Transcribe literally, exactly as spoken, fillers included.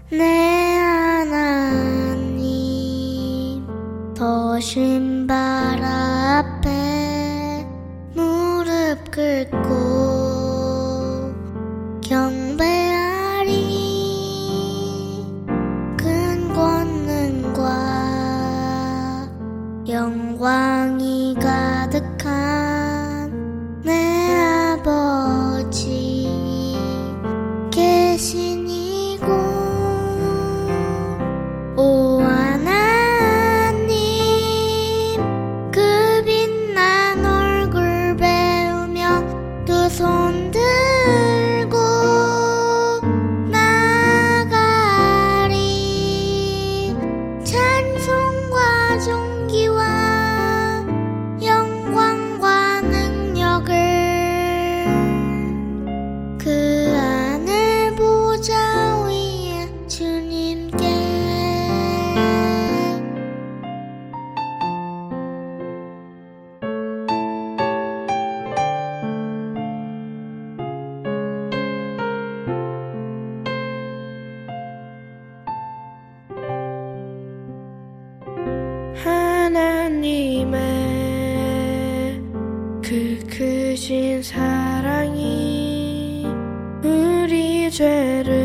내 하나님 더신 발 앞에 무릎 꿇고 경배하리. 큰 권능과 영광이 가득한 내 아버지 계신 이곳. 오 하나님 그 빛난 얼굴 배우며 두 손 들고 나아가리. 찬송과 존귀와 영광과 능력을 그 하늘 보좌 위에 주님께. 하나님의 그 크신 사랑이 우리 죄를